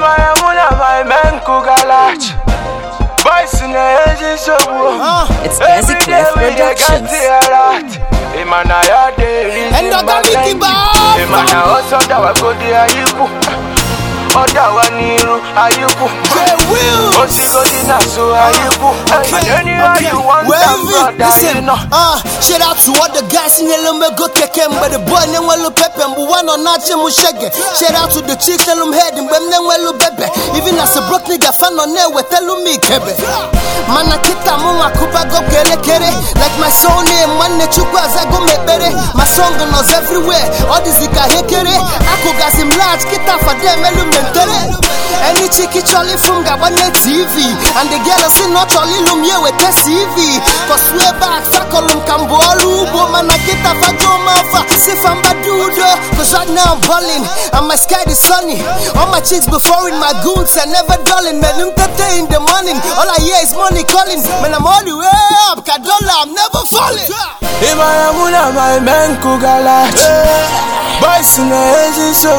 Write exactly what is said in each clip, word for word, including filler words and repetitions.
Imayamuna my men kugalach. Boys in the engine so It's Gazi Clef Productions. Imana ya de reason batengi. Imana also da wa godi ayuku. Oda wa niru ayuku. Osigodi na so ayuku. Anywhere you want them brother, you know. Ah, shout out to all the guys in the lumber go keke, but the boy name well pepe, but one on not him shege. Shout out to the chicks in them head, and when them well bebe. Even as a broke nigga fan on there, we tell me kebe. Mana kita muma kuba go kere kere. Like my soul name, man ne chukwa zago me bere. My song knows everywhere. All this ika hekere. Ako gazim large kita for them elu mentere. Any chicky choli from Gabane T V, and the girl say not choli lum ye with the C V. Cause way back sakolum kambolu, woman I get a fajoma fa sifamba dudo. Cause right now I'm balling, and my sky is sunny. All my chicks before in my goons and never dulling. Man, I'm in the morning. All I hear is money calling. Man, I'm all the way up, Kadola, I'm never falling. Imayamuna my men kugalach. Boys in the engine so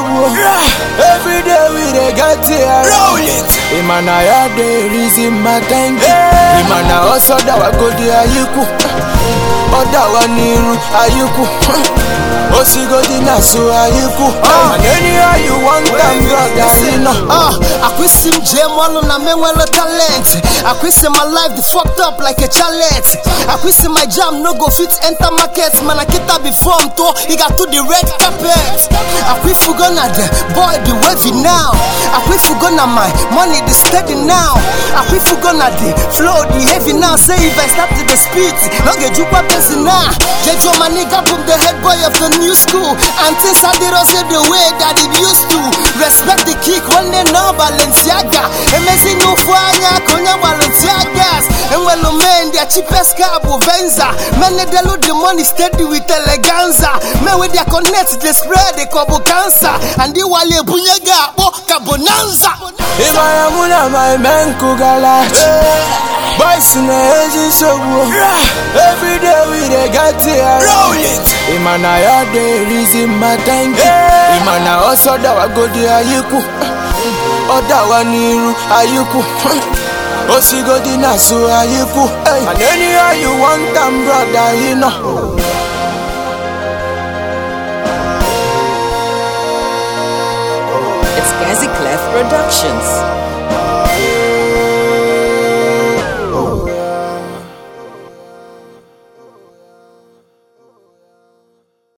every day we dey get here. Roll it. Imana ya de reason batengi. Imana also da wa godi ayuku. Oda wa niru ayuku. Osigodi na so ayuku. And anywhere you want them brother, you know. Ah, I quit sim jam all on a man well talent. I quit my life the fucked up like a challenge. I quit my jam no go fit enter markets. Man I kita be from to he got to the red carpet. I quit fugona the boy the wavy now. I quit fugona my money the steady now. I quit fugona the flow the heavy now. Say if I start to the speed, no get you what person now. Get your my nigga from the head boy of the new school. And things I did also the way that it used to. Respect the kick when they know Balenciaga. And Messi no fire, Konya Balenciagas. And when the man, their cheapest car, Bovenza. Man, they load the money steady with eleganza. Man, when they connect, they spread the cobo cancer. And they wale bunyaga, oh, cabonanza. Imayamuna my men kugalach. Boys in the engine so every day we dey get here. Roll it. Imana ya de reason batengi. Imana also da wa godi ayuku. Oda wa niru ayuku. Osigodi na so ayuku. And anywhere you want them brother, you know. It's Gazi Clef Productions.